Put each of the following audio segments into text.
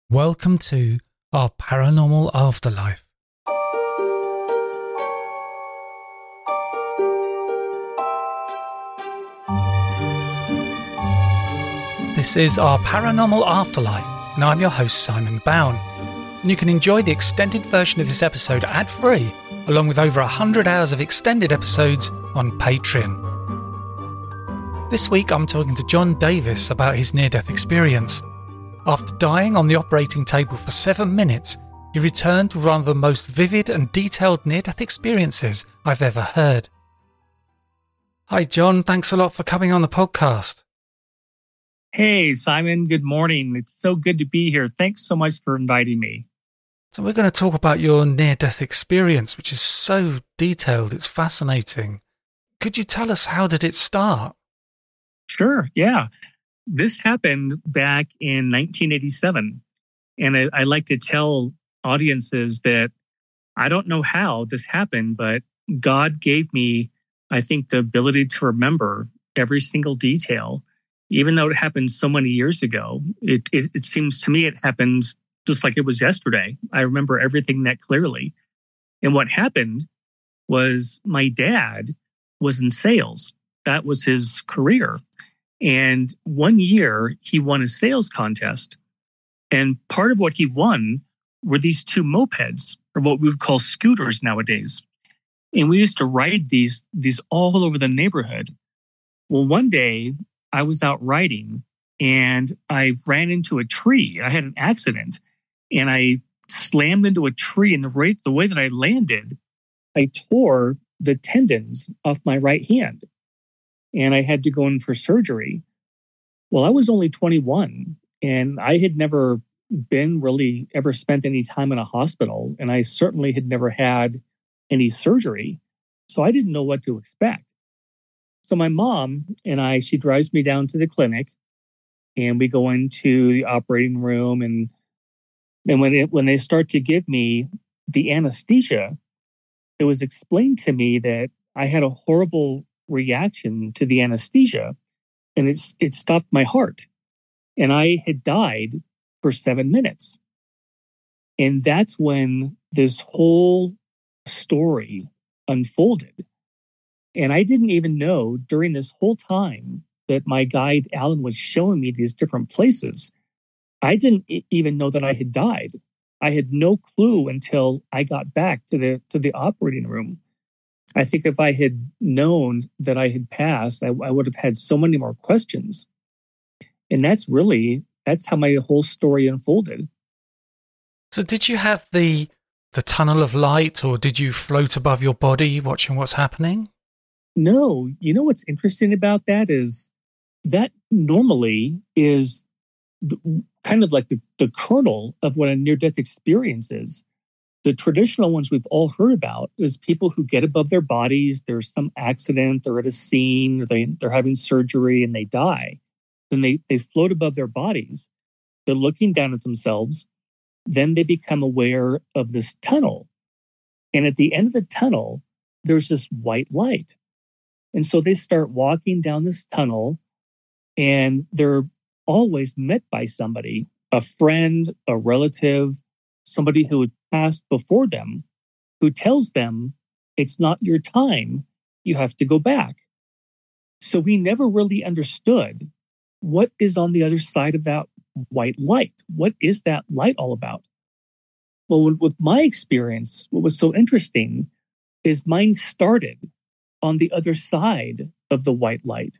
Welcome to our paranormal afterlife. This is our paranormal afterlife, and I'm your host Simon Bowen. And you can enjoy the extended version of this episode ad-free, along with over 100 hours of extended episodes on Patreon. This week I'm talking to John Davis about his near-death experience. After dying on the operating table for 7 minutes, he returned with one of the most vivid and detailed near-death experiences I've ever heard. Hi John, thanks a lot for coming on the podcast. Hey Simon, good morning. It's so good to be here. Thanks so much for inviting me. So we're going to talk about your near-death experience, which is so detailed, it's fascinating. Could you tell us, how did it start? Sure, yeah. This happened back in 1987. And I like to tell audiences that I don't know how this happened, but God gave me, I think, the ability to remember every single detail. Even though it happened so many years ago, it seems to me it happened just like it was yesterday. I remember everything that clearly. And what happened was my dad was in sales. That was his career. And one year he won a sales contest. And part of what he won were these 2 mopeds, or what we would call scooters nowadays. And we used to ride these all over the neighborhood. Well, one day I was out riding and I ran into a tree. I had an accident and I slammed into a tree. And the way that I landed, I tore the tendons off my right hand. And I had to go in for surgery. Well, I was only 21 and I had never ever spent any time in a hospital. And I certainly had never had any surgery. So I didn't know what to expect. So my mom and she drives me down to the clinic and we go into the operating room. And when they start to give me the anesthesia, it was explained to me that I had a horrible reaction to the anesthesia and it stopped my heart. And I had died for 7 minutes. And that's when this whole story unfolded. And I didn't even know during this whole time that my guide, Alan, was showing me these different places. I didn't even know that I had died. I had no clue until I got back to the operating room. I think if I had known that I had passed, I would have had so many more questions. And that's how my whole story unfolded. So did you have the tunnel of light, or did you float above your body watching what's happening? No. You know what's interesting about that is that normally is kind of like the kernel of what a near-death experience is. The traditional ones we've all heard about is people who get above their bodies. There's some accident, they're at a scene, or they're having surgery and they die. Then they float above their bodies. They're looking down at themselves. Then they become aware of this tunnel. And at the end of the tunnel, there's this white light. And so they start walking down this tunnel and they're always met by somebody, a friend, a relative, somebody who had passed before them, who tells them, it's not your time, you have to go back. So we never really understood what is on the other side of that white light. What is that light all about? Well, with my experience, what was so interesting is mine started on the other side of the white light.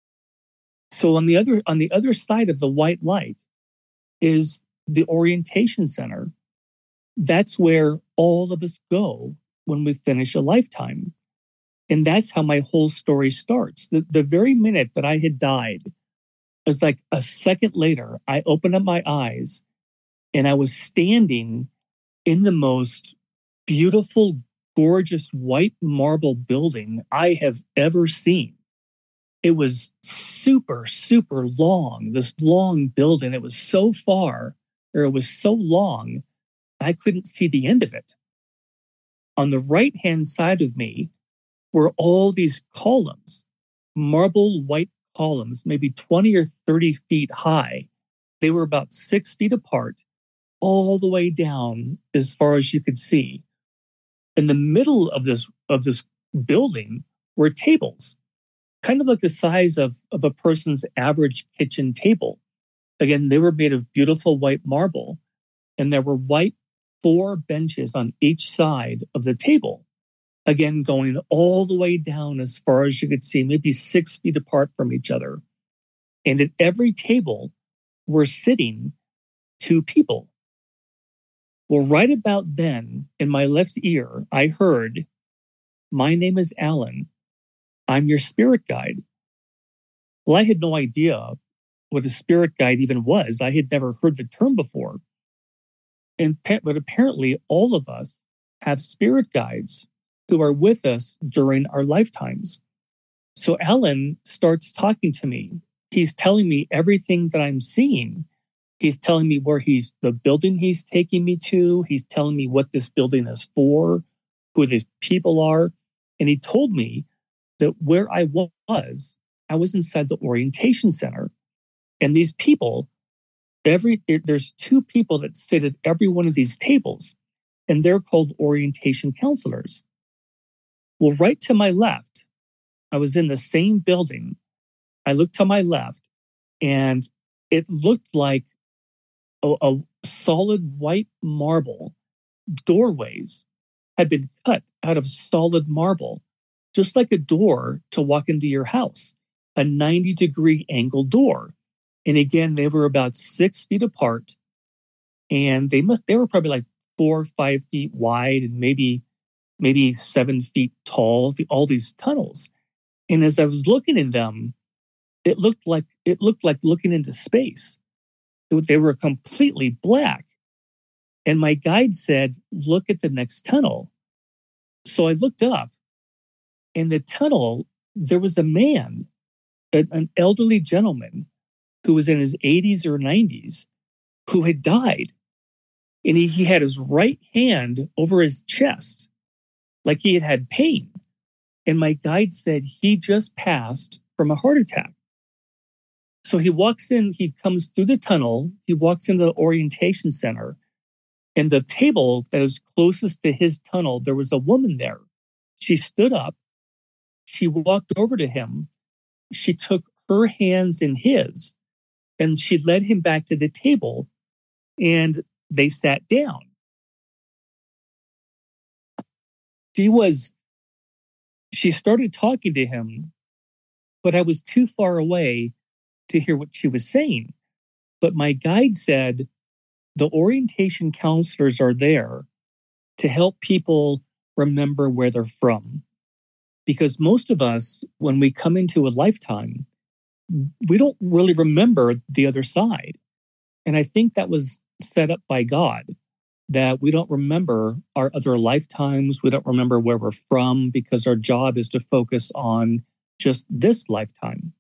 So on the other side of the white light is the orientation center. That's where all of us go when we finish a lifetime. And that's how my whole story starts. The very minute that I had died, it was like a second later, I opened up my eyes and I was standing in the most beautiful, gorgeous white marble building I have ever seen. It was super, super long, this long building. It was so far, or it was so long, I couldn't see the end of it. On the right-hand side of me were all these columns, marble white columns, maybe 20 or 30 feet high. They were about 6 feet apart, all the way down as far as you could see. In the middle of this building were tables, kind of like the size of a person's average kitchen table. Again, they were made of beautiful white marble, and there were white 4 benches on each side of the table. Again, going all the way down as far as you could see, maybe 6 feet apart from each other. And at every table were sitting 2 people. Well, right about then, in my left ear, I heard, "My name is Alan. I'm your spirit guide." Well, I had no idea what a spirit guide even was. I had never heard the term before. But apparently, all of us have spirit guides who are with us during our lifetimes. So Alan starts talking to me. He's telling me everything that I'm seeing. He's telling me the building he's taking me to. He's telling me what this building is for, who the people are. And he told me that where I was inside the orientation center. And these people, there's 2 people that sit at every one of these tables, and they're called orientation counselors. Well, right to my left, I was in the same building. I looked to my left, and it looked like a solid white marble doorways had been cut out of solid marble, just like a door to walk into your house, a 90-degree angle door. And again, they were about 6 feet apart, and they were probably like 4 or 5 feet wide and maybe 7 feet tall, all these tunnels. And as I was looking in them, it looked like looking into space. They were completely black. And my guide said, "Look at the next tunnel." So I looked up, and the tunnel, there was a man, an elderly gentleman who was in his 80s or 90s, who had died. And he had his right hand over his chest, like he had had pain. And my guide said he just passed from a heart attack. So he walks in, he comes through the tunnel, he walks into the orientation center, and the table that is closest to his tunnel, there was a woman there. She stood up, she walked over to him, she took her hands in his, and she led him back to the table, and they sat down. She started talking to him, but I was too far away to hear what she was saying. But my guide said, the orientation counselors are there to help people remember where they're from. Because most of us, when we come into a lifetime, we don't really remember the other side. And I think that was set up by God, that we don't remember our other lifetimes. We don't remember where we're from because our job is to focus on just this lifetime.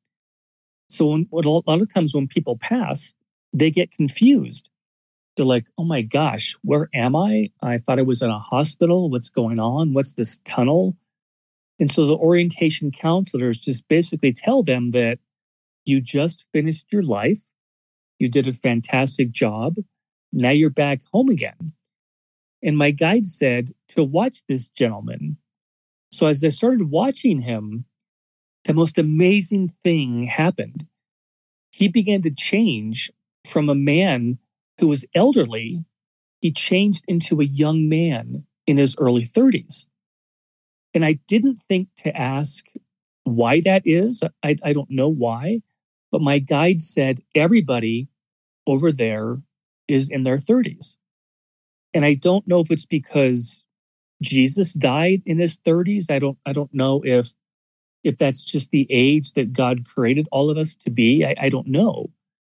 So a lot of times when people pass, they get confused. They're like, "Oh my gosh, where am I? I thought I was in a hospital. What's going on? What's this tunnel?" And so the orientation counselors just basically tell them that you just finished your life. You did a fantastic job. Now you're back home again. And my guide said to watch this gentleman. So as I started watching him, the most amazing thing happened. He began to change from a man who was elderly. He changed into a young man in his early 30s. And I didn't think to ask why that is. I don't know why. But my guide said everybody over there is in their 30s. And I don't know if it's because Jesus died in his 30s. I don't know if that's just the age that God created all of us to be. I don't know.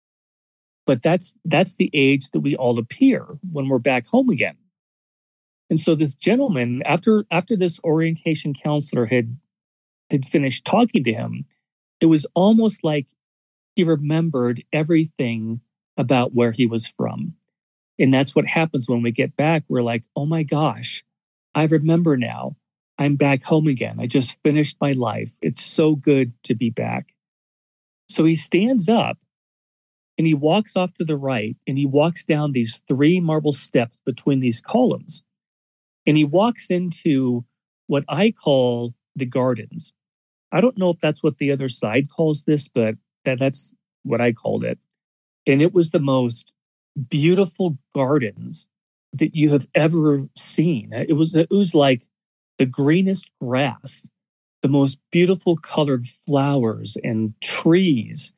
But that's the age that we all appear when we're back home again. And so this gentleman, after this orientation counselor had finished talking to him, it was almost like he remembered everything about where he was from. And that's what happens when we get back. We're like, "Oh my gosh, I remember now. I'm back home again. I just finished my life. It's so good to be back." So he stands up And he walks off to the right and he walks down these three marble steps between these columns. And he walks into what I call the gardens. I don't know if that's what the other side calls this, but that's what I called it. And it was the most beautiful gardens that you have ever seen. It was like the greenest grass, the most beautiful colored flowers and trees.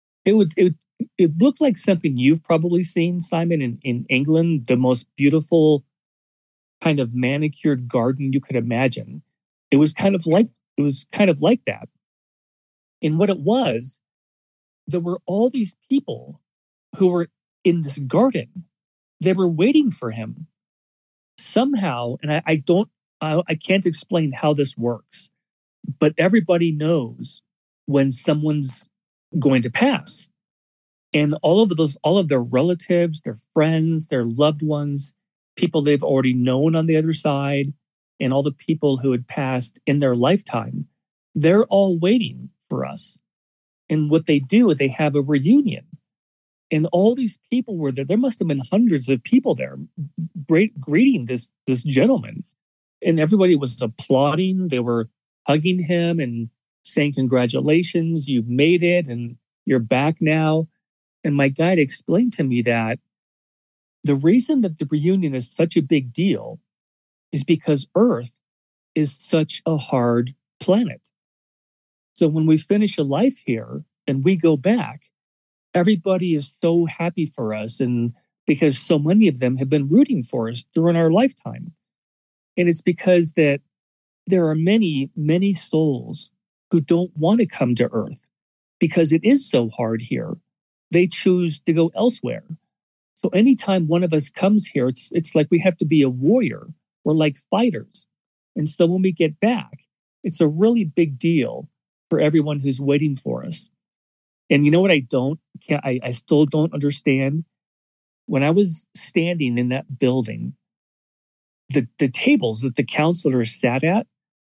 It looked like something you've probably seen, Simon, in England, the most beautiful kind of manicured garden you could imagine. It was kind of like that. And what it was, there were all these people who were in this garden. They were waiting for him somehow, and I can't explain how this works, but everybody knows when someone's going to pass. And all of their relatives, their friends, their loved ones, people they've already known on the other side, and all the people who had passed in their lifetime, they're all waiting for us. And what they do, they have a reunion. And all these people were there. There must have been hundreds of people there greeting this gentleman. And everybody was applauding. They were hugging him and saying, "Congratulations, you've made it and you're back now." And my guide explained to me that the reason that the reunion is such a big deal is because Earth is such a hard planet. So when we finish a life here and we go back, everybody is so happy for us, and because so many of them have been rooting for us during our lifetime. And it's because that there are many, many souls who don't want to come to Earth because it is so hard here. They choose to go elsewhere. So anytime one of us comes here, it's like we have to be a warrior. We're like fighters. And so when we get back, it's a really big deal for everyone who's waiting for us. And you know what I still don't understand? When I was standing in that building, the tables that the counselors sat at,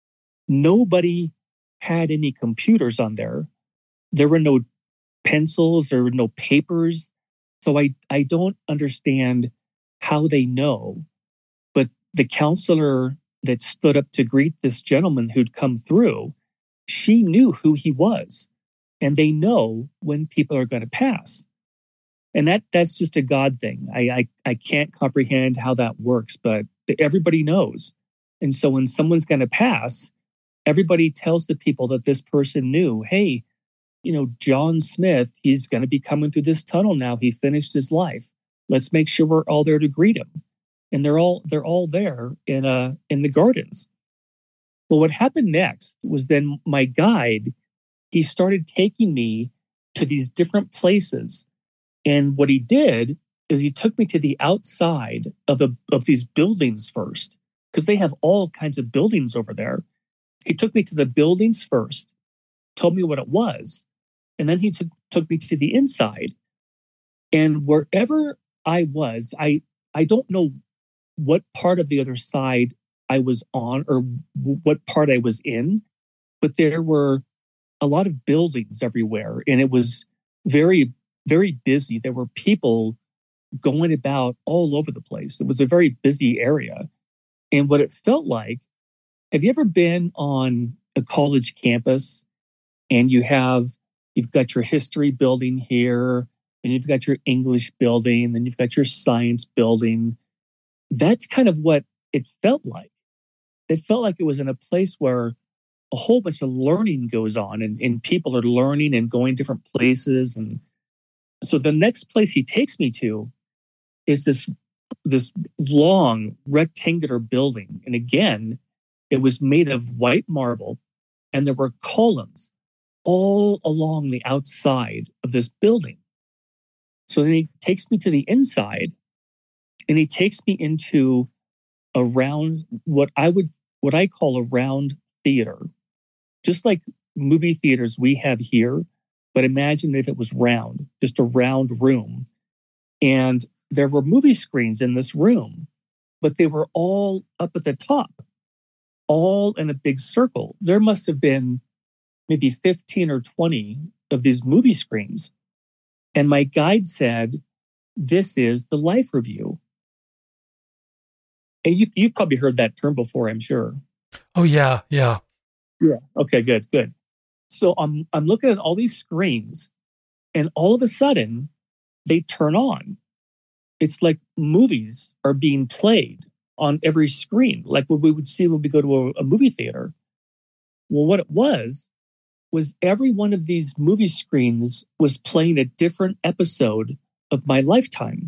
nobody had any computers on there. There were no pencils, there were no papers. So I don't understand how they know. But the counselor that stood up to greet this gentleman who'd come through, she knew who he was. And they know when people are going to pass. And that's just a God thing. I can't comprehend how that works, but everybody knows. And so when someone's going to pass, everybody tells the people that this person knew, hey, John Smith, he's going to be coming through this tunnel now. He finished his life. Let's make sure we're all there to greet him. And they're all there in the gardens. Well, what happened next was then my guide, he started taking me to these different places. And what he did is he took me to the outside of these buildings first, because they have all kinds of buildings over there. He took me to the buildings first, told me what it was, and then he took me to the inside. And wherever I was, I don't know what part of the other side I was on or what part I was in, but there were a lot of buildings everywhere, and it was very, very busy. There were people going about all over the place. It was a very busy area. And what it felt like, have you ever been on a college campus and you've got your history building here, and you've got your English building, and you've got your science building? That's kind of what it felt like. It felt like it was in a place where a whole bunch of learning goes on, and people are learning and going different places. And so the next place he takes me to is this long rectangular building. And again, it was made of white marble, and there were columns all along the outside of this building. So then he takes me to the inside, and he takes me into a round, what I call a round theater. Just like movie theaters we have here, but imagine if it was round, just a round room. And there were movie screens in this room, but they were all up at the top, all in a big circle. There must have been maybe 15 or 20 of these movie screens. And my guide said, "This is the life review." And you've probably heard that term before, I'm sure. Oh, yeah. Yeah. Yeah. Okay, good, good. So I'm looking at all these screens, and all of a sudden they turn on. It's like movies are being played on every screen, like what we would see when we go to a movie theater. Well, what it was every one of these movie screens was playing a different episode of my lifetime.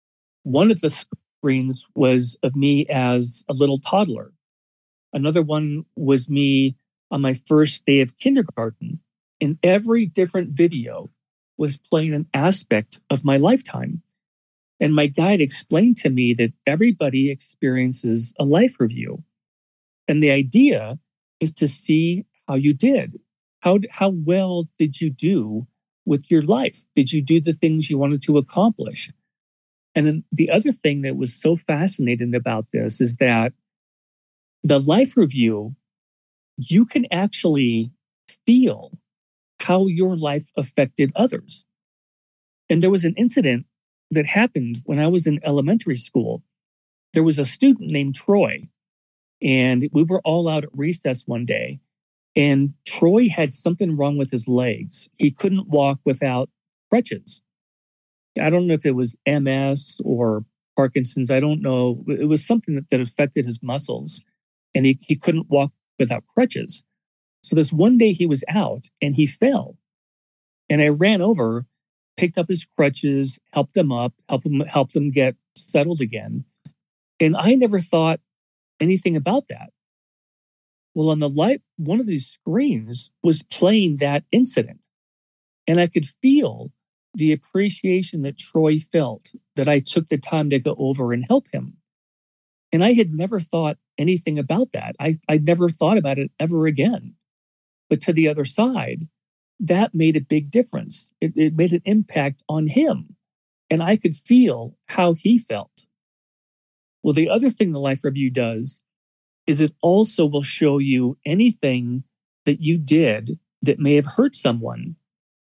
One of the screens was of me as a little toddler. Another one was me on my first day of kindergarten. And every different video was playing an aspect of my lifetime. And my guide explained to me that everybody experiences a life review. And the idea is to see how you did. How well did you do with your life? Did you do the things you wanted to accomplish? And then the other thing that was so fascinating about this is that the life review, you can actually feel how your life affected others. And there was an incident that happened when I was in elementary school. There was a student named Troy, and we were all out at recess one day. And Troy had something wrong with his legs. He couldn't walk without crutches. I don't know if it was MS or Parkinson's. I don't know. It was something that affected his muscles, and he couldn't walk without crutches. So this one day he was out and he fell. And I ran over, picked up his crutches, helped him up, helped him get settled again. And I never thought anything about that. Well, on the light, one of these screens was playing that incident. And I could feel the appreciation that Troy felt that I took the time to go over and help him. And I had never thought anything about that. I'd never thought about it ever again. But to the other side, that made a big difference. It made an impact on him. And I could feel how he felt. Well, the other thing the Life Review does is it also will show you anything that you did that may have hurt someone.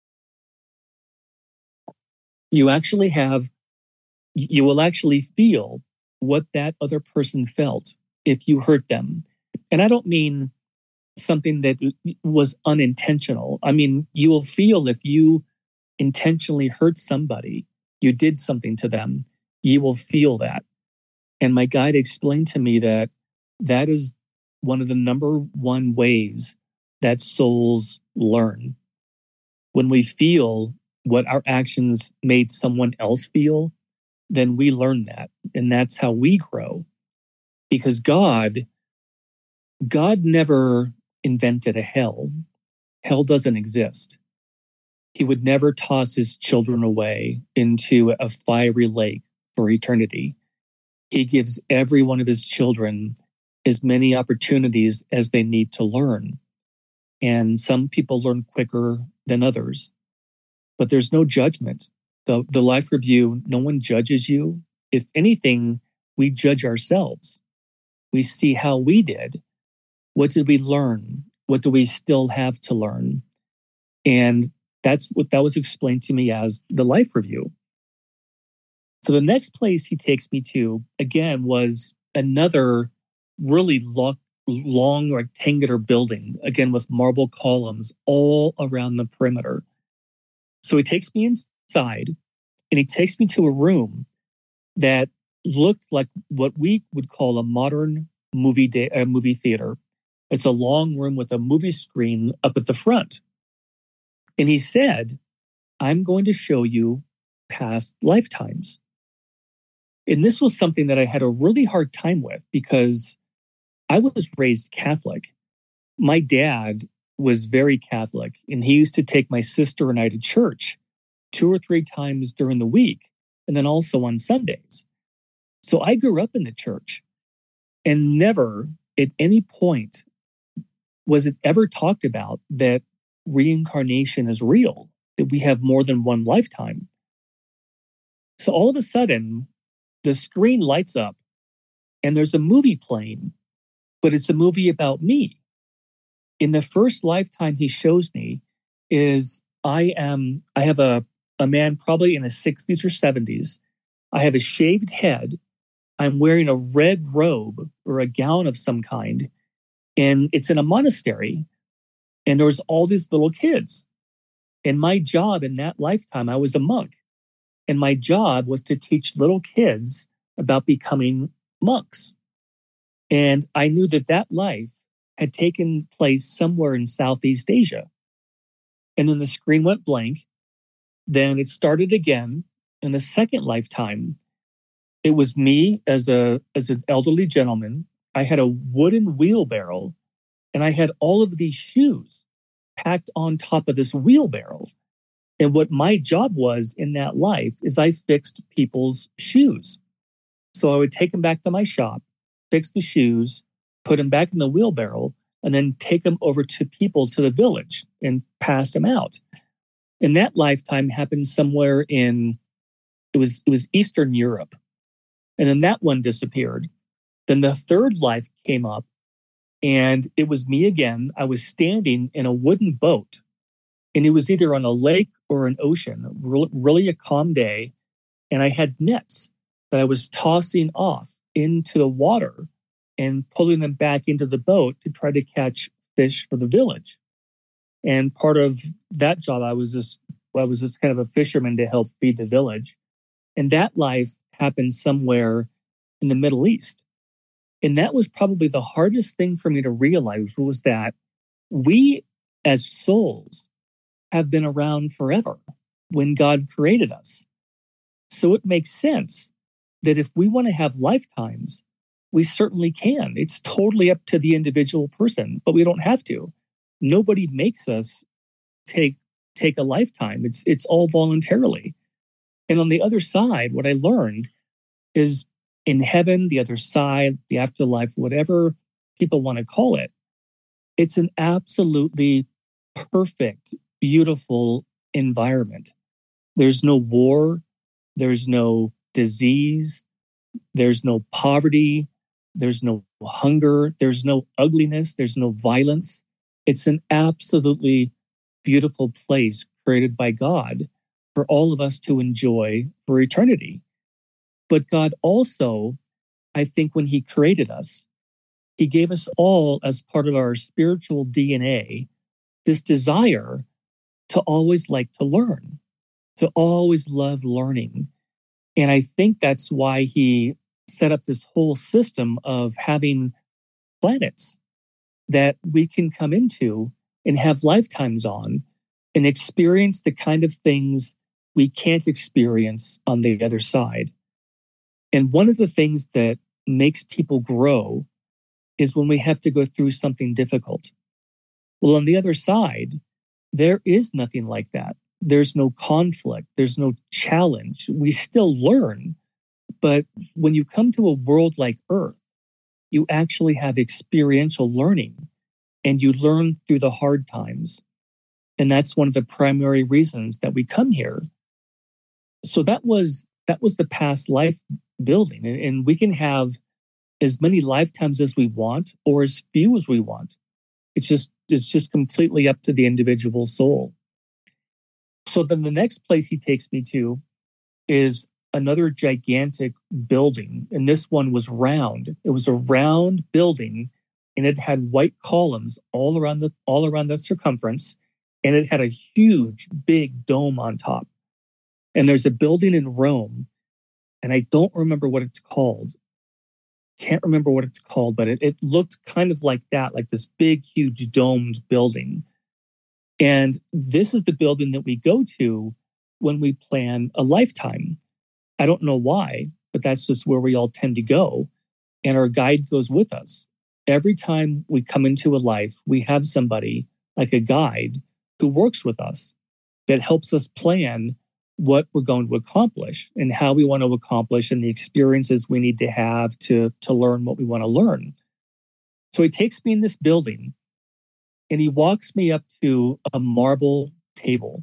You will actually feel what that other person felt if you hurt them. And I don't mean something that was unintentional. I mean, you will feel if you intentionally hurt somebody, you did something to them, you will feel that. And my guide explained to me that that is one of the number one ways that souls learn. When we feel what our actions made someone else feel, then we learn that. And that's how we grow. Because God never invented a hell. Hell doesn't exist. He would never toss his children away into a fiery lake for eternity. He gives every one of his children as many opportunities as they need to learn. And some people learn quicker than others. But there's no judgment. The Life Review, no one judges you. If anything, we judge ourselves. We see how we did. What did we learn? What do we still have to learn? And that's what that was explained to me as the Life Review. So the next place he takes me to, again, was another really long rectangular building, again, with marble columns all around the perimeter. So he takes me inside and he takes me to a room that looked like what we would call a modern movie theater. It's a long room with a movie screen up at the front. And he said, "I'm going to show you past lifetimes." And this was something that I had a really hard time with because I was raised Catholic. My dad was very Catholic, and he used to take my sister and I to church 2 or 3 times during the week, and then also on Sundays. So I grew up in the church, and never at any point was it ever talked about that reincarnation is real, that we have more than one lifetime. So all of a sudden, the screen lights up, and there's a movie playing, but it's a movie about me. In the first lifetime he shows me is I have a a man probably in his 60s or 70s. I have a shaved head. I'm wearing a red robe or a gown of some kind, and it's in a monastery. And there's all these little kids. And my job in that lifetime, I was a monk. And my job was to teach little kids about becoming monks. And I knew that that life had taken place somewhere in Southeast Asia. And then the screen went blank. Then it started again in the second lifetime. It was me as an elderly gentleman. I had a wooden wheelbarrow, and I had all of these shoes packed on top of this wheelbarrow. And what my job was in that life is I fixed people's shoes. So I would take them back to my shop, fix the shoes, put them back in the wheelbarrow, and then take them over to people to the village and pass them out. And that lifetime happened somewhere in, it was Eastern Europe. And then that one disappeared. Then the third life came up, and it was me again. I was standing in a wooden boat, and it was either on a lake or an ocean, really a calm day. And I had nets that I was tossing off into the water and pulling them back into the boat to try to catch fish for the village. And part of that job, I was just kind of a fisherman to help feed the village. And that life happened somewhere in the Middle East. And that was probably the hardest thing for me to realize, was that we as souls have been around forever when God created us. So it makes sense that if we want to have lifetimes, we certainly can. It's totally up to the individual person, but we don't have to. Nobody makes us take a lifetime. It's all voluntarily. And on the other side, what I learned is in heaven, the other side, the afterlife, whatever people want to call it, it's an absolutely perfect, beautiful environment. There's no war, there's no disease, there's no poverty, there's no hunger, there's no ugliness, there's no violence. It's an absolutely beautiful place created by God for all of us to enjoy for eternity. But God also, I think when he created us, he gave us all, as part of our spiritual DNA, this desire to always like to learn, to always love learning. And I think that's why he set up this whole system of having planets that we can come into and have lifetimes on and experience the kind of things we can't experience on the other side. And one of the things that makes people grow is when we have to go through something difficult. Well, on the other side, there is nothing like that. There's no conflict. There's no challenge. We still learn. But when you come to a world like Earth, you actually have experiential learning, and you learn through the hard times. And that's one of the primary reasons that we come here. So that was the past life building. And we can have as many lifetimes as we want or as few as we want. It's just completely up to the individual soul. So then the next place he takes me to is another gigantic building. And this one was round. It was a round building, and it had white columns all around the circumference. And it had a huge, big dome on top. And there's a building in Rome, and I don't remember what it's called. Can't remember what it's called, but it looked kind of like that, like this big, huge domed building. And this is the building that we go to when we plan a lifetime. I don't know why, but that's just where we all tend to go. And our guide goes with us. Every time we come into a life, we have somebody like a guide who works with us that helps us plan what we're going to accomplish and how we want to accomplish and the experiences we need to have to learn what we want to learn. So he takes me in this building and he walks me up to a marble table.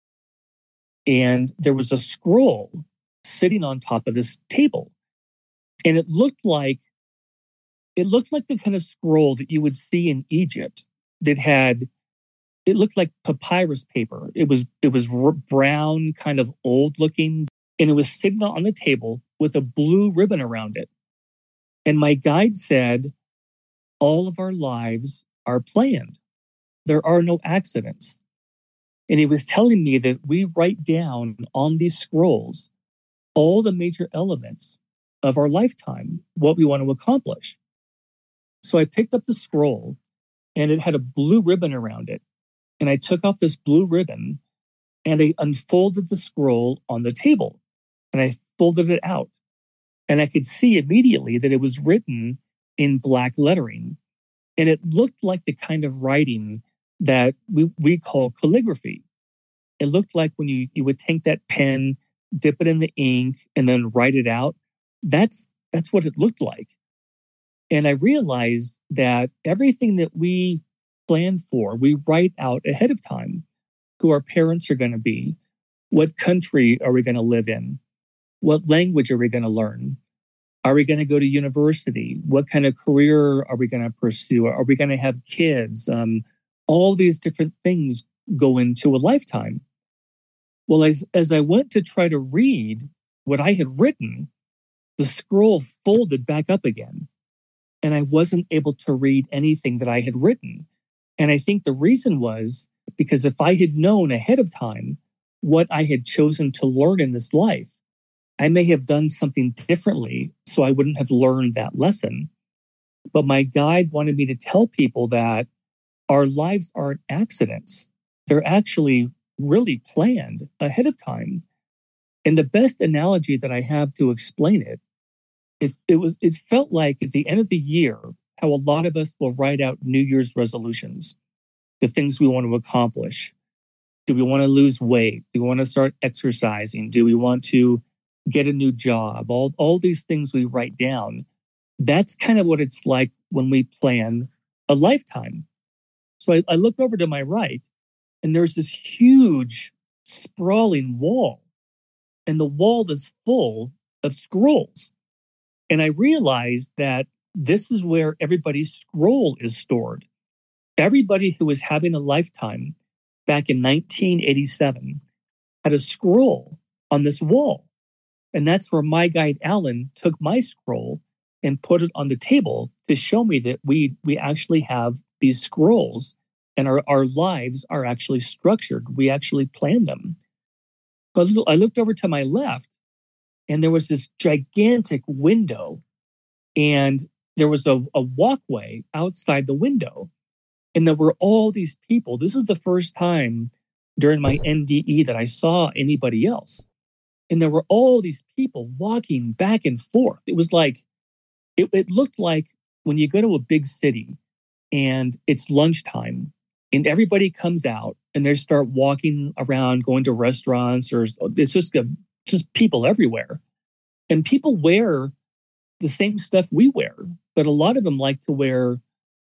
And there was a scroll sitting on top of this table. And it looked like the kind of scroll that you would see in Egypt that had it looked like papyrus paper. It was brown, kind of old looking, and it was sitting on the table with a blue ribbon around it. And my guide said, all of our lives are planned. There are no accidents. And he was telling me that we write down on these scrolls all the major elements of our lifetime, what we want to accomplish. So I picked up the scroll and it had a blue ribbon around it. And I took off this blue ribbon and I unfolded the scroll on the table and I folded it out. And I could see immediately that it was written in black lettering. And it looked like the kind of writing that we call calligraphy. It looked like when you would take that pen, dip it in the ink, and then write it out. That's what it looked like. And I realized that everything that we plan for, we write out ahead of time. Who our parents are going to be, what country are we going to live in, what language are we going to learn, are we going to go to university, what kind of career are we going to pursue, are we going to have kids? All these different things go into a lifetime. Well, as I went to try to read what I had written, the scroll folded back up again, and I wasn't able to read anything that I had written. And I think the reason was because if I had known ahead of time what I had chosen to learn in this life, I may have done something differently so I wouldn't have learned that lesson. But my guide wanted me to tell people that our lives aren't accidents. They're actually really planned ahead of time. And the best analogy that I have to explain it is it felt like at the end of the year, how a lot of us will write out New Year's resolutions, the things we want to accomplish. Do we want to lose weight? Do we want to start exercising? Do we want to get a new job? All these things we write down. That's kind of what it's like when we plan a lifetime. So I looked over to my right, and there's this huge, sprawling wall. And the wall is full of scrolls. And I realized that this is where everybody's scroll is stored. Everybody who was having a lifetime back in 1987 had a scroll on this wall. And that's where my guide, Alan, took my scroll and put it on the table to show me that we actually have these scrolls and our lives are actually structured. We actually plan them. But I looked over to my left and there was this gigantic window and there was a walkway outside the window. And there were all these people. This is the first time during my NDE that I saw anybody else. And there were all these people walking back and forth. It was like, it looked like when you go to a big city and it's lunchtime and everybody comes out and they start walking around, going to restaurants, or it's just people everywhere. And people wear the same stuff we wear, but a lot of them like to wear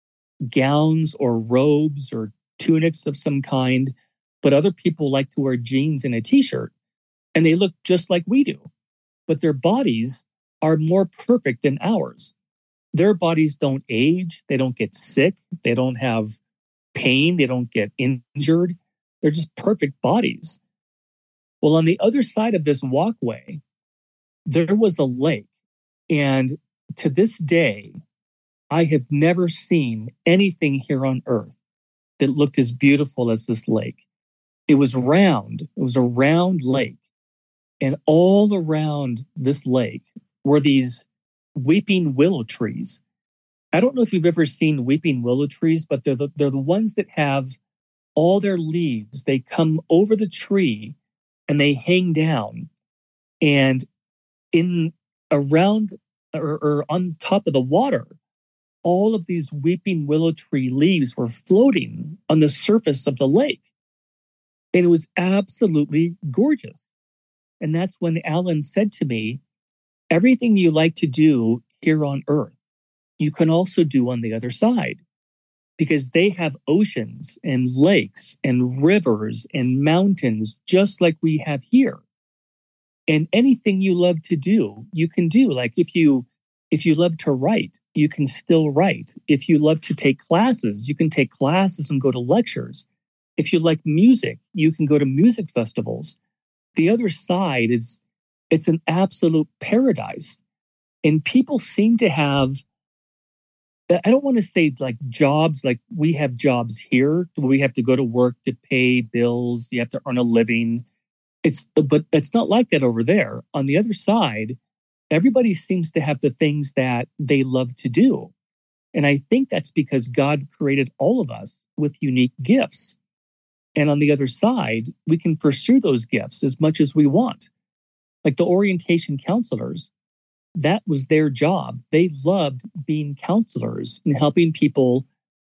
gowns or robes or tunics of some kind, but other people like to wear jeans and a t-shirt, and they look just like we do, but their bodies are more perfect than ours. Their bodies don't age, they don't get sick, they don't have pain, they don't get injured. They're just perfect bodies. Well, on the other side of this walkway, there was a lake, and to this day, I have never seen anything here on earth that looked as beautiful as this lake. It was round. It was a round lake. And all around this lake were these weeping willow trees. I don't know if you've ever seen weeping willow trees, but they're the ones that have all their leaves. They come over the tree and they hang down. And in around or on top of the water, all of these weeping willow tree leaves were floating on the surface of the lake. And it was absolutely gorgeous. And that's when Alan said to me, everything you like to do here on earth, you can also do on the other side, because they have oceans and lakes and rivers and mountains just like we have here. And anything you love to do, you can do. Like if you love to write, you can still write. If you love to take classes, you can take classes and go to lectures. If you like music, you can go to music festivals. The other side is it's an absolute paradise. And people seem to have, I don't want to say like jobs, like we have jobs here where we have to go to work to pay bills, you have to earn a living. But it's not like that over there. On the other side, everybody seems to have the things that they love to do. And I think that's because God created all of us with unique gifts. And on the other side, we can pursue those gifts as much as we want. Like the orientation counselors, that was their job. They loved being counselors and helping people,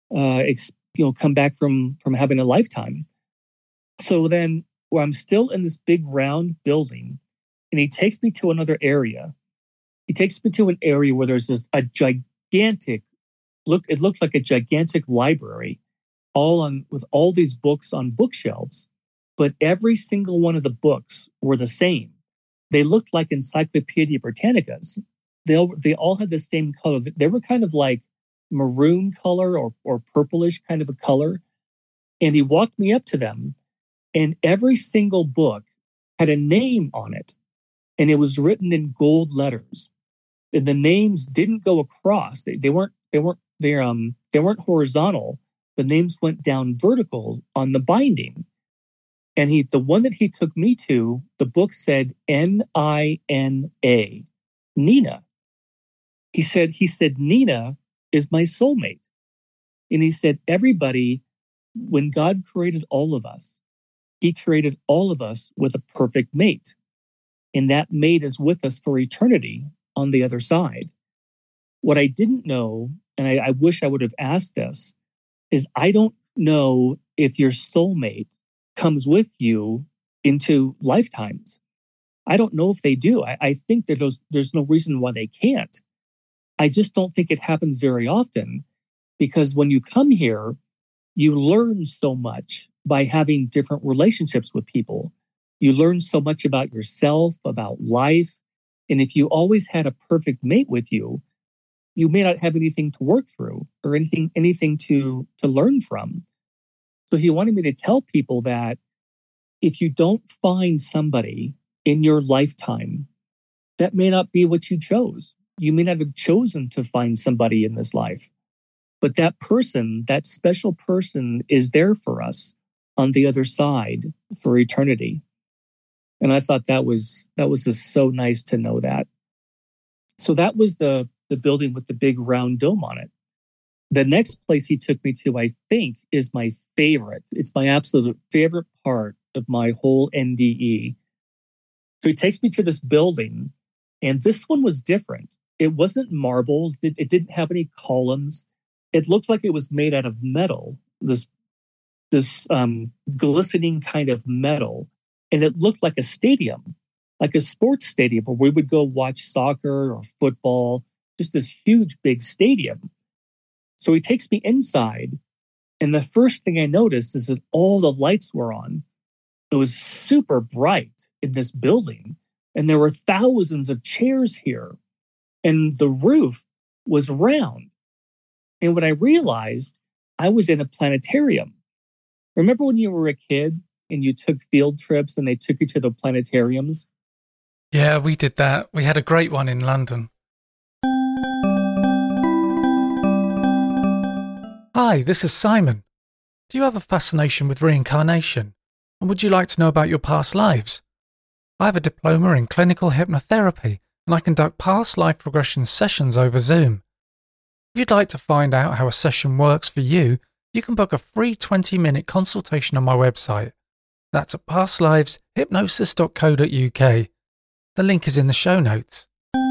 come back from having a lifetime. So then, where I'm still in this big round building, and he takes me to another area. He takes me to an area where there's a gigantic look. It looked like a gigantic library, with all these books on bookshelves, but every single one of the books were the same. They looked like Encyclopedia Britannicas. They all had the same color. They were kind of like maroon color or purplish kind of a color. And he walked me up to them, and every single book had a name on it, and it was written in gold letters. And the names didn't go across. They weren't horizontal. The names went down vertical on the binding. And the one that he took me to, the book said Nina. Nina. He said, Nina is my soulmate. And he said, everybody, when God created all of us, he created all of us with a perfect mate. And that mate is with us for eternity on the other side. What I didn't know, and I wish I would have asked this, is I don't know if your soulmate comes with you into lifetimes. I don't know if they do. I think that there's no reason why they can't. I just don't think it happens very often, because when you come here, you learn so much by having different relationships with people. You learn so much about yourself, about life. And if you always had a perfect mate with you, you may not have anything to work through or anything to learn from. So he wanted me to tell people that if you don't find somebody in your lifetime, that may not be what you chose. You may not have chosen to find somebody in this life, but that person, that special person, is there for us on the other side for eternity. And I thought that was just so nice to know that. So that was the building with the big round dome on it. The next place he took me to, I think, is my favorite. It's my absolute favorite part of my whole NDE. So he takes me to this building, and this one was different. It wasn't marble. It didn't have any columns. It looked like it was made out of metal, this glistening kind of metal. And it looked like a stadium, like a sports stadium where we would go watch soccer or football, just this huge, big stadium. So he takes me inside, and the first thing I noticed is that all the lights were on. It was super bright in this building, and there were thousands of chairs here, and the roof was round. And what I realized, I was in a planetarium. Remember when you were a kid and you took field trips and they took you to the planetariums? Yeah, we did that. We had a great one in London. Hi, this is Simon. Do you have a fascination with reincarnation? And would you like to know about your past lives? I have a diploma in clinical hypnotherapy, and I conduct past life regression sessions over Zoom. If you'd like to find out how a session works for you, you can book a free 20-minute consultation on my website. That's at pastliveshypnosis.co.uk. The link is in the show notes.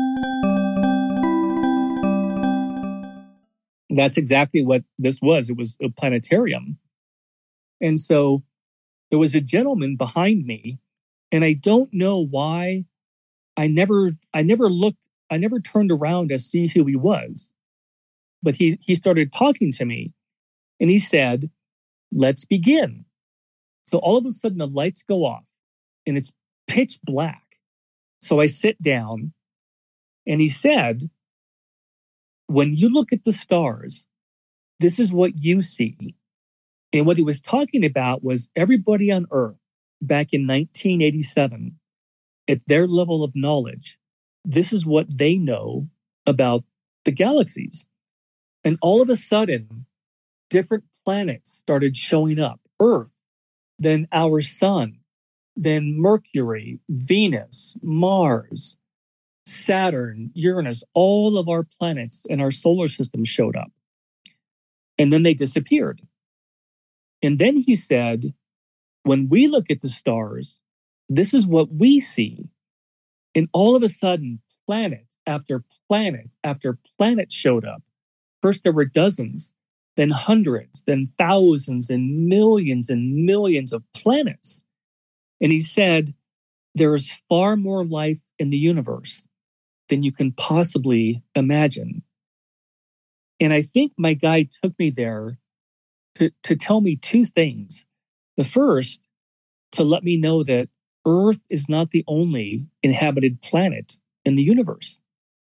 That's exactly what this was. It was a planetarium. And so there was a gentleman behind me, and I don't know why I never turned around to see who he was. But he started talking to me, and he said, "Let's begin." So all of a sudden the lights go off and it's pitch black. So I sit down, and he said, "When you look at the stars, this is what you see. And what he was talking about was everybody on Earth back in 1987, at their level of knowledge, this is what they know about the galaxies. And all of a sudden, different planets started showing up. Earth, then our sun, then Mercury, Venus, Mars, Saturn, Uranus, all of our planets in our solar system showed up. And then they disappeared. And then he said, when we look at the stars, this is what we see. And all of a sudden, planet after planet after planet showed up. First, there were dozens, then hundreds, then thousands and millions of planets. And he said, there is far more life in the universe than you can possibly imagine. And I think my guide took me there to tell me two things. The first, to let me know that Earth is not the only inhabited planet in the universe.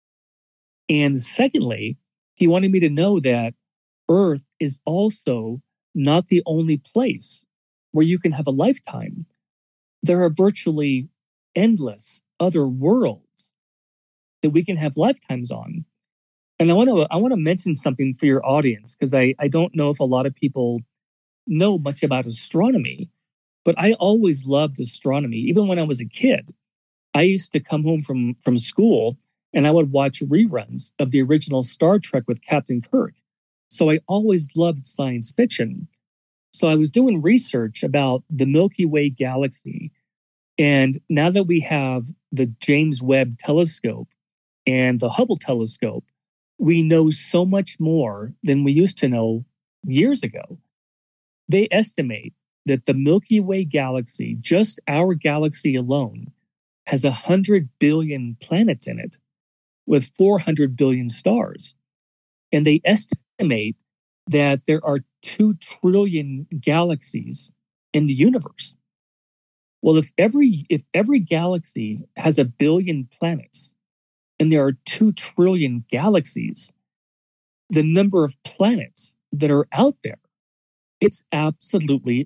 And secondly, he wanted me to know that Earth is also not the only place where you can have a lifetime. There are virtually endless other worlds that we can have lifetimes on. And I want to mention something for your audience, because I don't know if a lot of people know much about astronomy, but I always loved astronomy. Even when I was a kid, I used to come home from school and I would watch reruns of the original Star Trek with Captain Kirk. So I always loved science fiction. So I was doing research about the Milky Way galaxy. And now that we have the James Webb telescope and the Hubble telescope, we know so much more than we used to know years ago. They estimate that the Milky Way galaxy, just our galaxy alone, has 100 billion planets in it with 400 billion stars. And they estimate that there are 2 trillion galaxies in the universe. Well, if every galaxy has 1 billion planets and there are 2 trillion galaxies, the number of planets that are out there, it's absolutely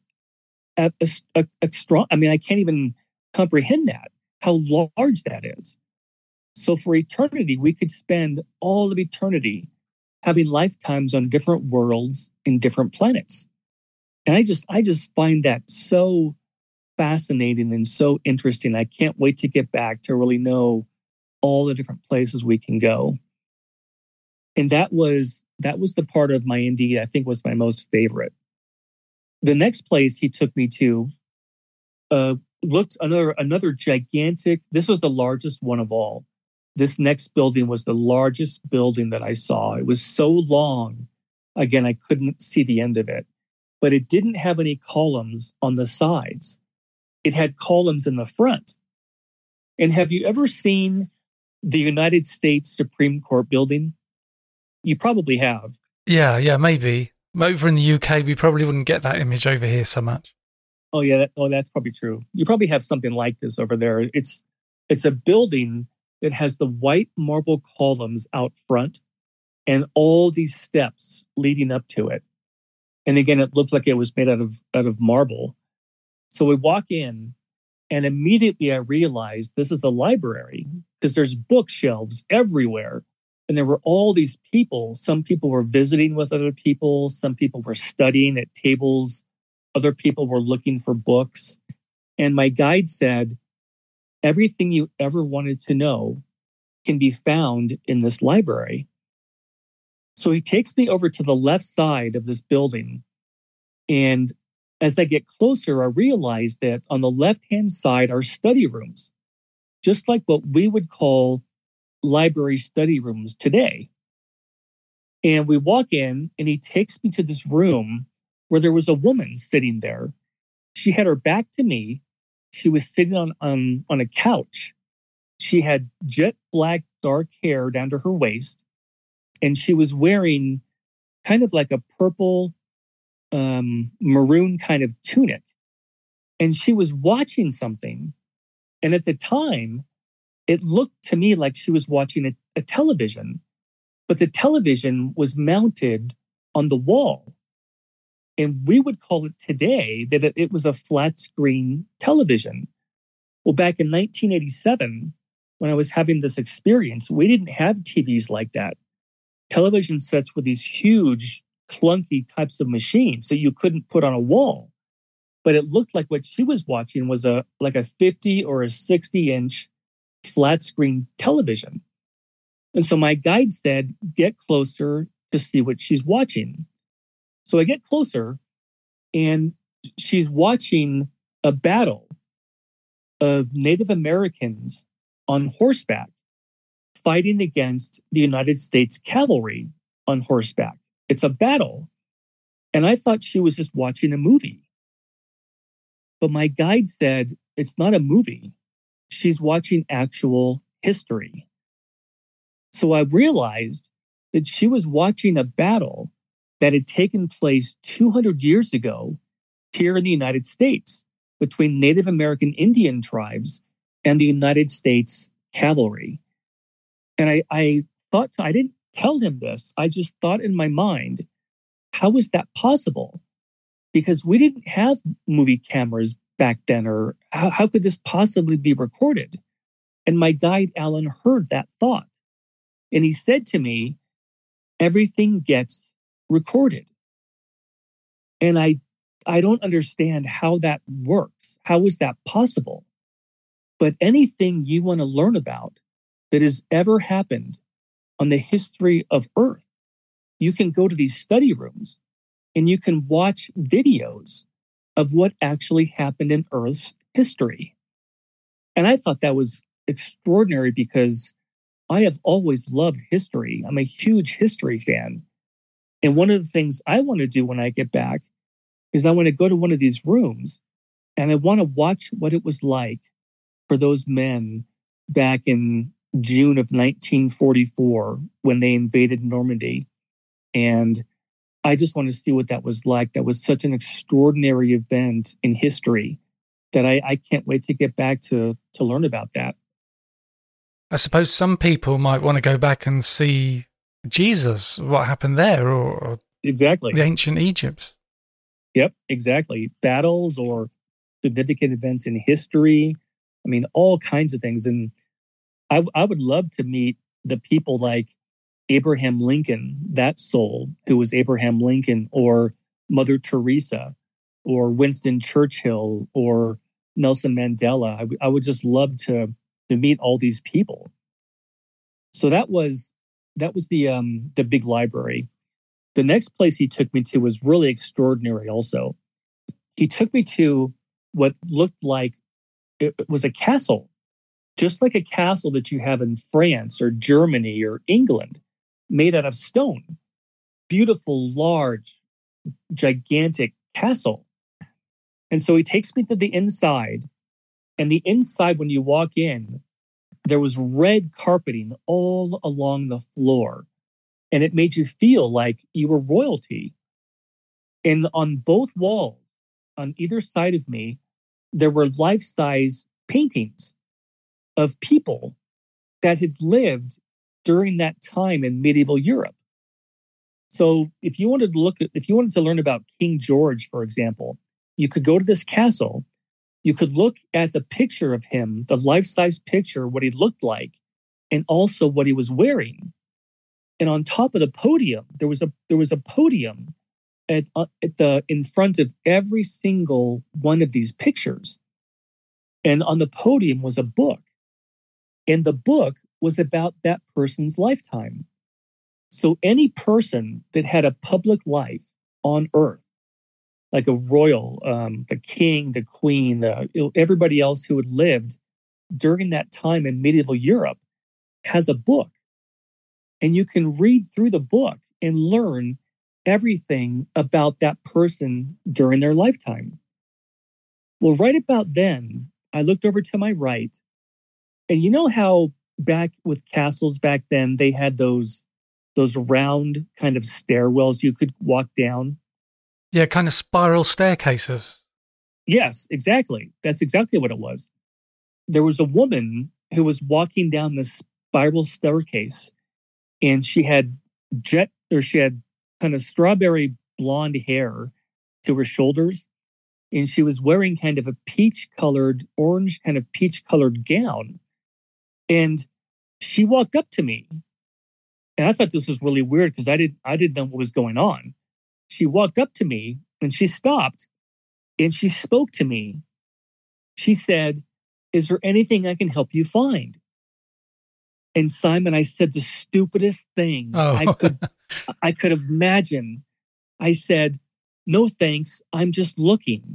strong. I mean, I can't even comprehend that, how large that is. So for eternity, we could spend all of eternity having lifetimes on different worlds in different planets. And I just find that so fascinating and so interesting. I can't wait to get back to really know all the different places we can go. And that was the part of my India I think was my most favorite. The next place he took me to looked another gigantic. This was the largest one of all. This next building was the largest building that I saw. It was so long. Again, I couldn't see the end of it, but it didn't have any columns on the sides. It had columns in the front. And have you ever seen the United States Supreme Court building? You probably have. Yeah, maybe. Over in the UK, we probably wouldn't get that image over here so much. Oh, yeah. That's probably true. You probably have something like this over there. It's a building that has the white marble columns out front and all these steps leading up to it. And again, it looked like it was made out of marble. So we walk in, and immediately I realized this is a library because there's bookshelves everywhere. And there were all these people. Some people were visiting with other people. Some people were studying at tables. Other people were looking for books. And my guide said, everything you ever wanted to know can be found in this library. So he takes me over to the left side of this building. And as I get closer, I realize that on the left-hand side are study rooms, just like what we would call library study rooms today. And we walk in, and he takes me to this room where there was a woman sitting there. She had her back to me. She was sitting on a couch. She had jet black, dark hair down to her waist. And she was wearing kind of like a purple, maroon kind of tunic. And she was watching something. And at the time, it looked to me like she was watching a television. But the television was mounted on the wall. And we would call it today that it was a flat screen television. Well, back in 1987, when I was having this experience, we didn't have TVs like that. Television sets were these huge, clunky types of machines that you couldn't put on a wall. But it looked like what she was watching was like a 50 or a 60-inch flat screen television. And so my guide said, get closer to see what she's watching. So I get closer, and she's watching a battle of Native Americans on horseback fighting against the United States cavalry on horseback. It's a battle. And I thought she was just watching a movie. But my guide said, it's not a movie. She's watching actual history. So I realized that she was watching a battle that had taken place 200 years ago here in the United States between Native American Indian tribes and the United States cavalry. And I thought, I didn't tell him this. I just thought in my mind, how is that possible? Because we didn't have movie cameras back then, or how could this possibly be recorded? And my guide, Alan, heard that thought. And he said to me, everything gets recorded. And I don't understand how that works. How is that possible? But anything you want to learn about that has ever happened on the history of Earth, you can go to these study rooms and you can watch videos of what actually happened in Earth's history. And I thought that was extraordinary because I have always loved history. I'm a huge history fan. And one of the things I want to do when I get back is I want to go to one of these rooms and I want to watch what it was like for those men back in June of 1944 when they invaded Normandy. And I just want to see what that was like. That was such an extraordinary event in history that I can't wait to get back to learn about that. I suppose some people might want to go back and see Jesus, what happened there, or exactly the ancient Egypt. Yep, exactly. Battles or significant events in history. I mean, all kinds of things. And I would love to meet the people like Abraham Lincoln, that soul who was Abraham Lincoln, or Mother Teresa, or Winston Churchill, or Nelson Mandela. I would just love to meet all these people. So that was the big library. The next place he took me to was really extraordinary also. He took me to what looked like it was a castle, just like a castle that you have in France or Germany or England, made out of stone. Beautiful, large, gigantic castle. And so he takes me to the inside. And the inside, when you walk in, there was red carpeting all along the floor. And it made you feel like you were royalty. And on both walls, on either side of me, there were life-size paintings of people that had lived during that time in medieval Europe. So if you wanted to learn about King George, for example, you could go to this castle. You could look at the picture of him, the life-size picture, what he looked like, and also what he was wearing. And on top of the podium, there was a podium in front of every single one of these pictures. And on the podium was a book. And the book was about that person's lifetime. So any person that had a public life on Earth, like a royal, the king, the queen, everybody else who had lived during that time in medieval Europe, has a book. And you can read through the book and learn everything about that person during their lifetime. Well, right about then, I looked over to my right, and you know how back with castles back then, they had those round kind of stairwells you could walk down? Yeah, kind of spiral staircases. Yes, exactly. That's exactly what it was. There was a woman who was walking down the spiral staircase, and she had kind of strawberry blonde hair, to her shoulders. And she was wearing kind of a orange kind of peach colored gown. And she walked up to me. And I thought this was really weird because I didn't know what was going on. She walked up to me and she stopped and she spoke to me. She said, "Is there anything I can help you find?" And Simon, I said the stupidest thing I could imagine. I said, "No, thanks. I'm just looking."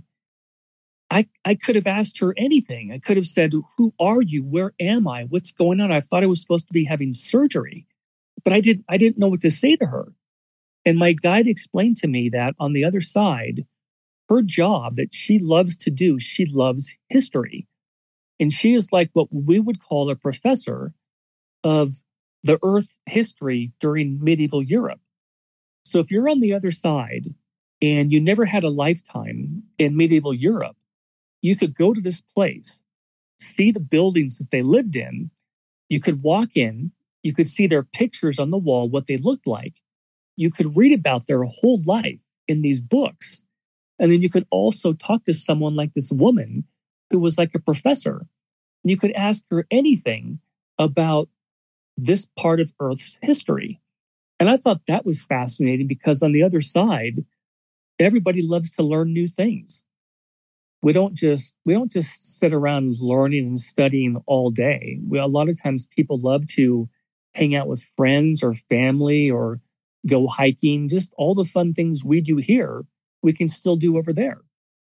I could have asked her anything. I could have said, "Who are you? Where am I? What's going on?" I thought I was supposed to be having surgery, but I didn't know what to say to her. And my guide explained to me that on the other side, her job that she loves to do, she loves history. And she is like what we would call a professor of the Earth history during medieval Europe. So if you're on the other side and you never had a lifetime in medieval Europe, you could go to this place, see the buildings that they lived in. You could walk in, you could see their pictures on the wall, what they looked like. You could read about their whole life in these books. And then you could also talk to someone like this woman who was like a professor. And you could ask her anything about this part of Earth's history. And I thought that was fascinating because on the other side, everybody loves to learn new things. We don't just sit around learning and studying all day. A lot of times people love to hang out with friends or family or go hiking. Just all the fun things we do here, we can still do over there.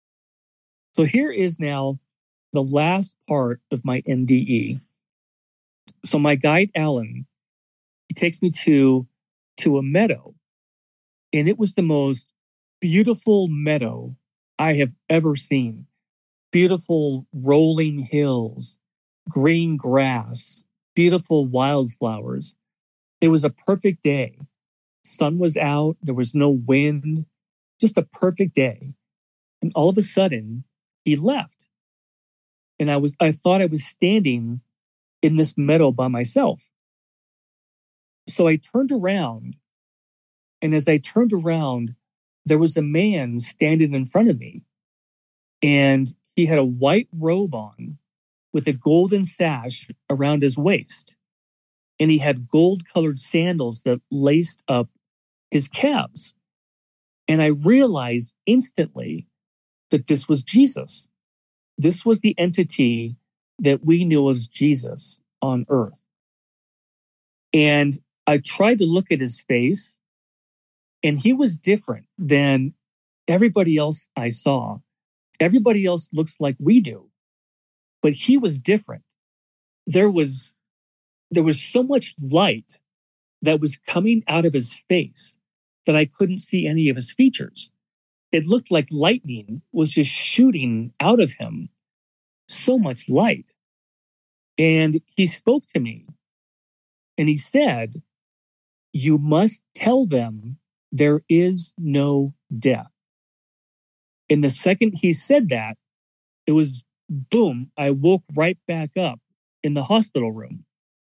So here is now the last part of my NDE. So my guide, Alan, he takes me to a meadow. And it was the most beautiful meadow I have ever seen. Beautiful rolling hills, green grass, beautiful wildflowers. It was a perfect day. Sun was out. There was no wind. Just a perfect day. And all of a sudden, he left. And I thought I was standing in this meadow by myself. So I turned around. And as I turned around, there was a man standing in front of me. And he had a white robe on with a golden sash around his waist. And he had gold-colored sandals that laced up his calves. And I realized instantly that this was Jesus. This was the entity that we knew as Jesus on earth. And I tried to look at his face, and he was different than everybody else I saw. Everybody else looks like we do, but he was different. There was so much light that was coming out of his face that I couldn't see any of his features. It looked like lightning was just shooting out of him. So much light. And he spoke to me and he said, "You must tell them there is no death." And the second he said that, it was boom, I woke right back up in the hospital room.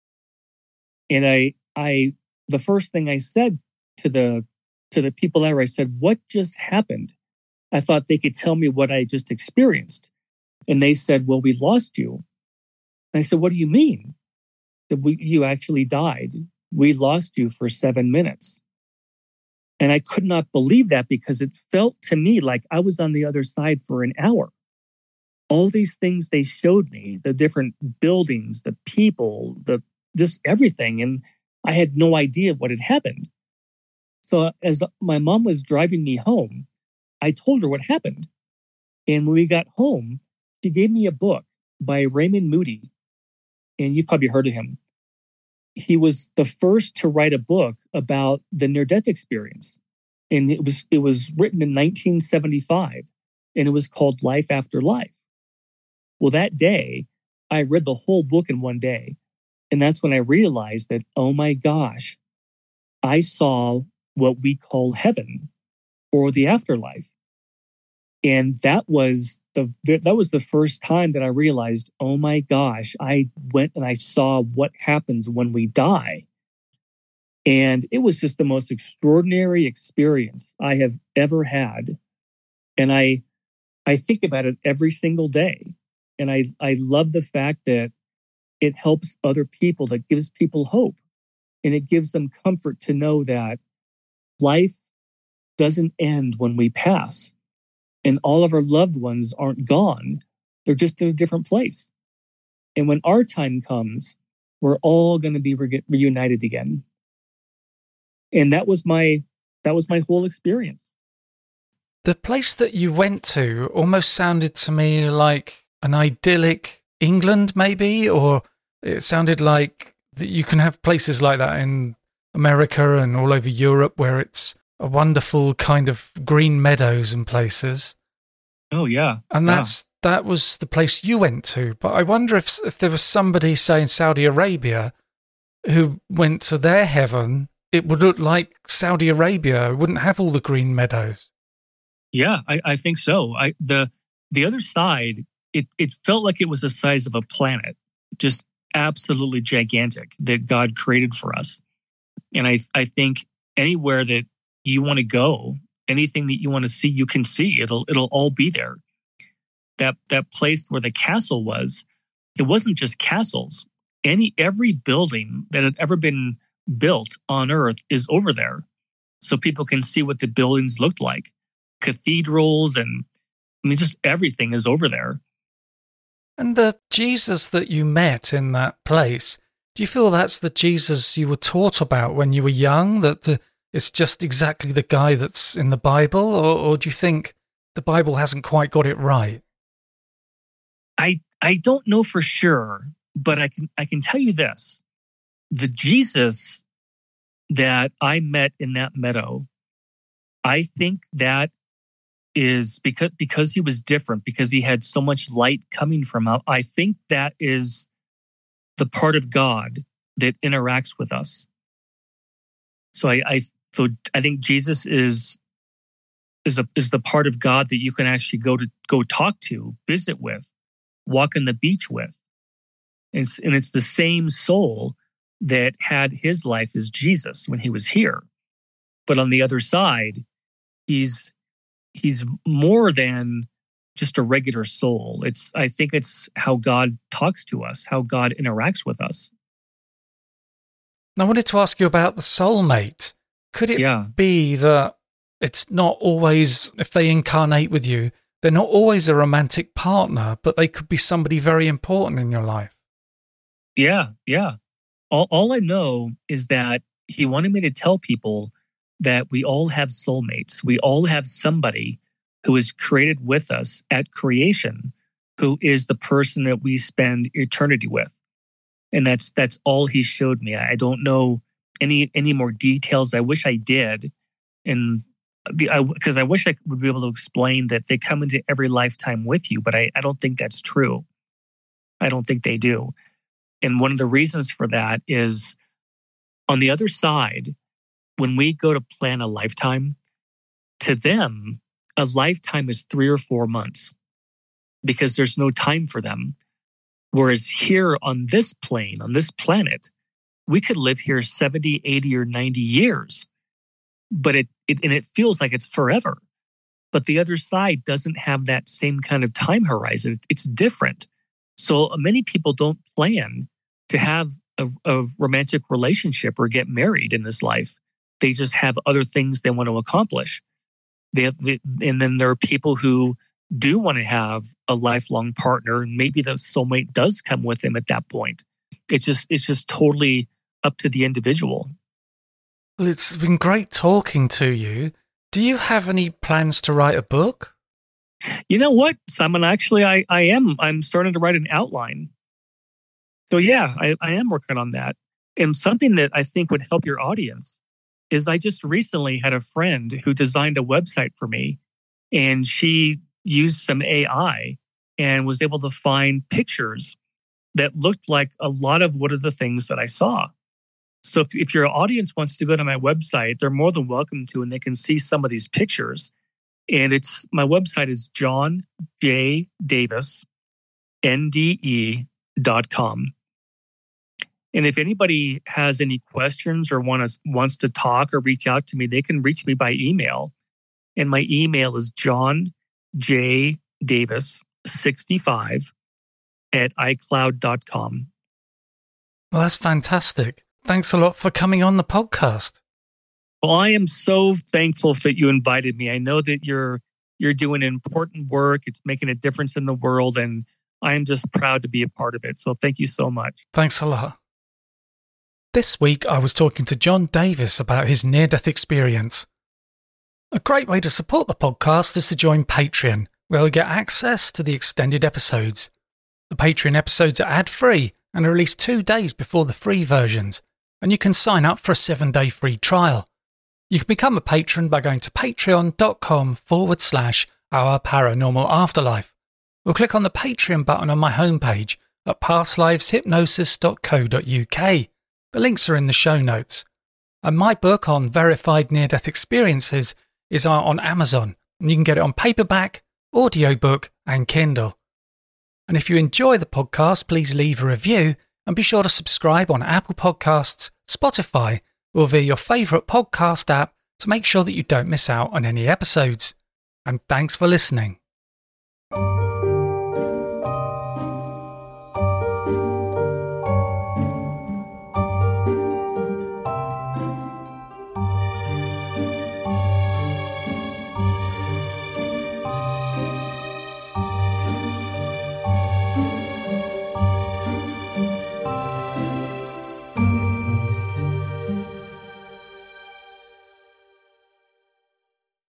And I the first thing I said to the people there, I said, "What just happened?" I thought they could tell me what I just experienced. And they said, "Well, we lost you." And I said, "What do you mean?" That you actually died. We lost you for 7 minutes. And I could not believe that because it felt to me like I was on the other side for an hour. All these things they showed me, the different buildings, the people, just everything. And I had no idea what had happened. So as my mom was driving me home, I told her what happened. And when we got home, she gave me a book by Raymond Moody. And you've probably heard of him. He was the first to write a book about the near-death experience. And it was written in 1975. And it was called Life After Life. Well, that day, I read the whole book in one day. And that's when I realized that, oh my gosh, I saw what we call heaven or the afterlife. And that was the first time that I realized, oh my gosh, I went and I saw what happens when we die. And it was just the most extraordinary experience I have ever had. And I think about it every single day. And I love the fact that it helps other people, that gives people hope. And it gives them comfort to know that life doesn't end when we pass. And all of our loved ones aren't gone. They're just in a different place. And when our time comes, we're all going to be reunited again. And that was my whole experience. The place that you went to almost sounded to me like an idyllic England, maybe, or it sounded like that you can have places like that in America and all over Europe where it's a wonderful kind of green meadows and places. Oh, yeah. And that was the place you went to. But I wonder if there was somebody, say, in Saudi Arabia who went to their heaven, it would look like Saudi Arabia. It wouldn't have all the green meadows. Yeah, I think so. The other side, it felt like it was the size of a planet, just absolutely gigantic that God created for us. And I think anywhere that you want to go, anything that you want to see, you can see. It'll all be there. That place where the castle was, it wasn't just castles. Every building that had ever been built on Earth is over there, so people can see what the buildings looked like. Cathedrals and just everything is over there. And the Jesus that you met in that place, do you feel that's the Jesus you were taught about when you were young, that it's just exactly the guy that's in the Bible, or do you think the Bible hasn't quite got it right? I don't know for sure, but I can tell you this. The Jesus that I met in that meadow, I think that is because he was different, because he had so much light coming from him. I think that is the part of God that interacts with us. So I think Jesus is the part of God that you can actually go talk to, visit with, walk on the beach with. And it's the same soul that had his life as Jesus when he was here. But on the other side, he's more than just a regular soul. I think it's how God talks to us, how God interacts with us. I wanted to ask you about the soulmate. Could it be that it's not always, if they incarnate with you, they're not always a romantic partner, but they could be somebody very important in your life? Yeah. All I know is that he wanted me to tell people that we all have soulmates. We all have somebody who is created with us at creation, who is the person that we spend eternity with. And that's all he showed me. I don't know any more details. I wish I did. Because I wish I would be able to explain that they come into every lifetime with you, but I don't think that's true. I don't think they do. And one of the reasons for that is on the other side, when we go to plan a lifetime, to them, a lifetime is 3 or 4 months because there's no time for them. Whereas here on this plane, on this planet, we could live here 70, 80, or 90 years, but it feels like it's forever. But the other side doesn't have that same kind of time horizon. It's different. So many people don't plan to have a romantic relationship or get married in this life. They just have other things they want to accomplish. And then there are people who do want to have a lifelong partner, and maybe the soulmate does come with them at that point. It's just totally up to the individual. Well, it's been great talking to you. Do you have any plans to write a book? You know what, Simon? Actually, I am. I'm starting to write an outline. So yeah, I am working on that. And something that I think would help your audience is I just recently had a friend who designed a website for me, and she used some AI and was able to find pictures that looked like a lot of what are the things that I saw. So if your audience wants to go to my website, they're more than welcome to, and they can see some of these pictures. And my website is johnjdavisnde.com. And if anybody has any questions or wants to talk or reach out to me, they can reach me by email. And my email is john jdavis65 at iCloud.com. Well, that's fantastic. Thanks a lot for coming on the podcast. Well, I am so thankful that you invited me. I know that you're doing important work. It's making a difference in the world, and I am just proud to be a part of it. So thank you so much. Thanks a lot. This week, I was talking to John Davis about his near-death experience. A great way to support the podcast is to join Patreon, where you'll get access to the extended episodes. The Patreon episodes are ad-free and are released 2 days before the free versions, and you can sign up for a 7-day free trial. You can become a patron by going to patreon.com/Our Paranormal Afterlife, or click on the Patreon button on my homepage at pastliveshypnosis.co.uk. The links are in the show notes. And my book on verified near-death experiences is on Amazon, and you can get it on paperback, audiobook, and Kindle. And if you enjoy the podcast, please leave a review and be sure to subscribe on Apple Podcasts, Spotify, or via your favourite podcast app to make sure that you don't miss out on any episodes. And thanks for listening.